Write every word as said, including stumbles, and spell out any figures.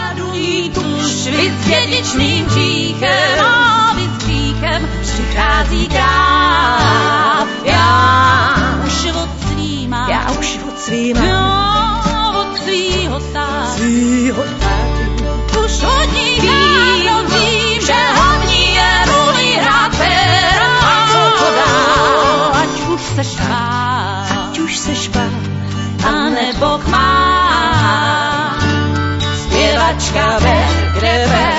radují tuž, vid s dědičným číchem a vid s hříchem přichází král. Já už od svýma, já už od svýma, já od svýho státu, svýho státu. Už od ní dávno vím, že hlavní je roli hrát fér a co to dál. Ať už seš pán, ať už seš pán, a nebo kmán. Zpěvačka ver, kde ver,